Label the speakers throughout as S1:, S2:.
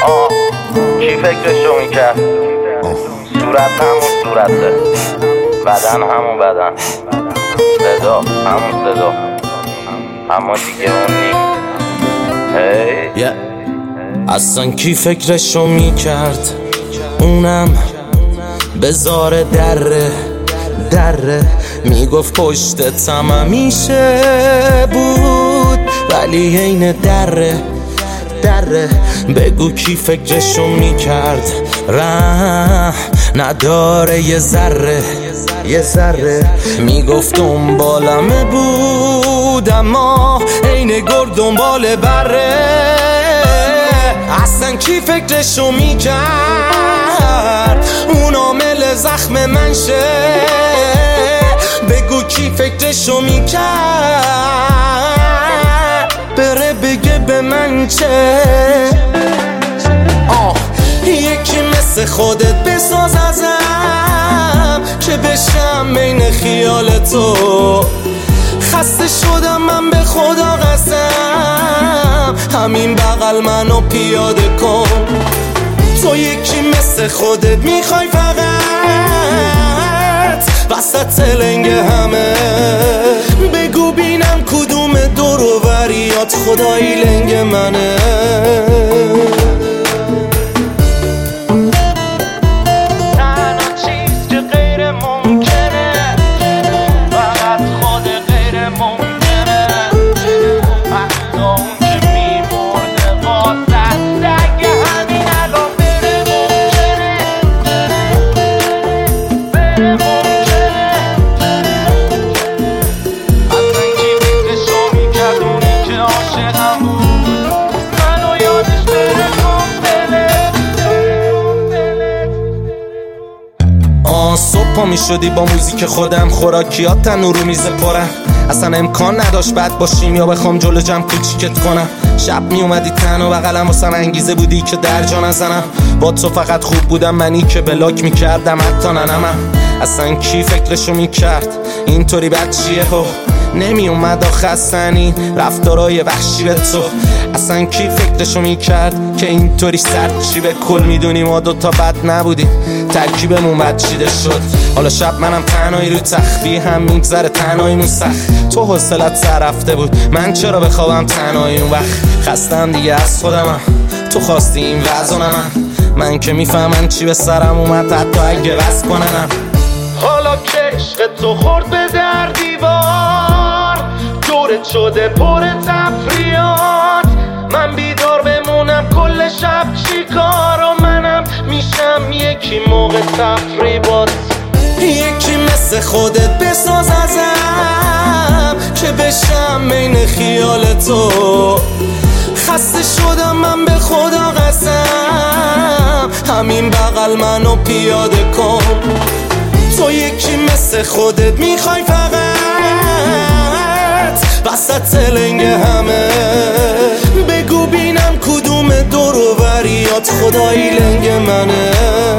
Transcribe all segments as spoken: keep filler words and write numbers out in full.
S1: آه کی فکرشو میکرد؟ صورت همون صورته، بدن همون بدن، صدا همون صدا، اما دیگه اون نی. هی yeah. اصلا کی فکرشو میکرد اونم بذاره دره دره، میگفت پشتتم همیشه بود ولی عین دره دره. بگو کی فکرشو میکرد رحم نداره یه ذره یه ذره، میگفت دنبالمه بود اما عین گرگ دنبال بره. اصلا کی فکرشو میکرد اون عامل زخم من شه؟ بگو کی فکرشو میکرد بره بگه به من چه؟ آه یکی مثل خودت بساز ازم که بشم بین خیال تو. خسته شدم من به خدا قسم، همین بغل منو پیاده کن. تو یکی مثل خودت میخوای فقط وسط لنگ همه. بگو بینم کدوم دور و بریات خدایی لنگ منه. صبح پا می شدی با موزیک خودم، خوراکیات تنور رو میز پرم. اصلا امکان نداشت بد باشیم یا بخوام جلو جمع کوچیکت کنم. شب می اومدی تنها بغلم واسم انگیزه بودی که درجا نزنم. با تو فقط خوب بودم منی که بلاک میکردم حتی ننمم. اصلا کی فکرشو میکرد اینطوری بد چیه هو؟ نمی اومد آخستنی رفتارای وحشی به تو. اصلا کی فکرشو میکرد که اینطوری سرد چی؟ به کل میدونی ما دوتا بد نبودیم، ترکیبمون بد چیده شد. حالا شب منم تنهایی رو تخفی هم میگذره تنهاییمون سخت. تو حوصلت سر رفته بود من چرا بخوابم تنهایی اون وقت؟ خستم دیگه از خودمم، تو خواستی این وضع من. من که میفهمم چی به سرم اومد حتی اگه بس کننم. حالا که عشق تو خورد به در دیوار، دورت شده پر تفریات. من بیدار بمونم کل شب چی کار؟ و منم میشم یکی موقع تفریبات. یکی مثل خودت بساز ازم که بشم بین خیال تو. خسته شدم من به خدا قسم، همین بغل منو پیاده کن. تو یکی مثل خودت میخوای فقط وسط لنگ همه. بگو بینم کدوم دور و بریات خدایی لنگ منه.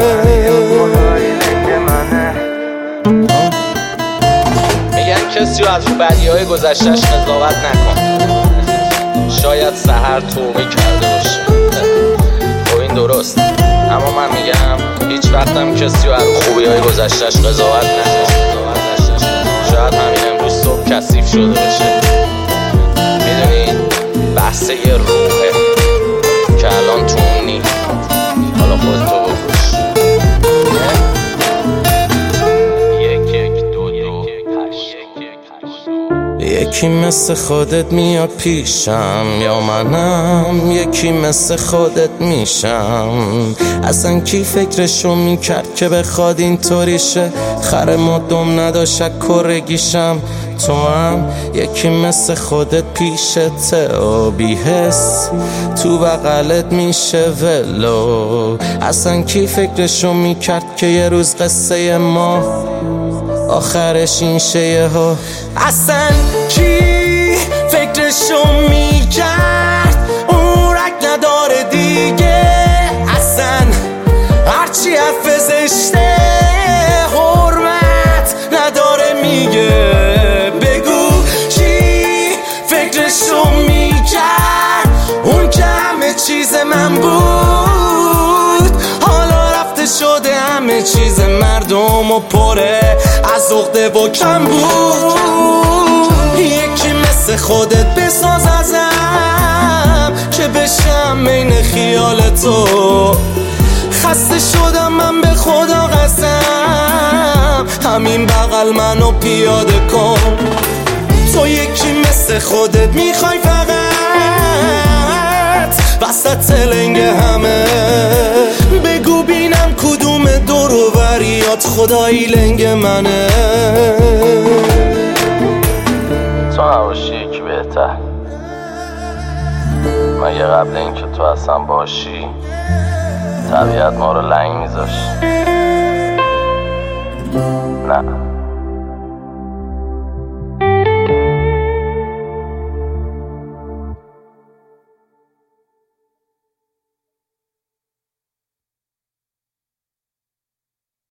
S1: میگن کسی رو از رو بدیهای گذشتش قضاوت نکن، شاید سحر توبه کرده باشه. خب این درست، اما من میگم هیچ وقتم کسی رو از خوبی‌های گذشتش قضاوت نکن. شاید همین امروز صبح کثیف شده باشه. میدونی بحث یه روحه که الان تو اونی. حالا خود تو بکش. یک یک دو دو هشت. یکی مثل خودت میاد پیشم یا منم یکی مثل خودت میشم. اصلا کی فکرشو میکرد که بخواد اینطوری شه؟ خر ما دم نداشت کرگیشم. تو هم یکی مثل خودت پیشته و بی حس تو بغلت میشه ولو. اصلا کی فکرشو میکرد که یه روز قصه ما آخرش این شه ها؟ اصلا کی فکرشو میکرد اون رک نداره دیگه؟ اصلا هرچی حرف زشته حرمت نداره میگه. بگو کی فکرشو میکرد اون که همه چیز من بود مردم و پره از عقده و کم بود. یکی مثل خودت بساز ازم که بشم بین خیال تو. خسته شدم من به خدا قسم، همین بغل منو پیاده کن. تو یکی مثل خودت میخوای فقط وسط لنگ همه. بگو بینم کدوم دور و بریات خدایی لنگ منه.
S2: تو نباشی یکی بهتر، مگه قبل اینکه تو اصلا باشی طبیعت ما رو لنگ میذاشت؟ نه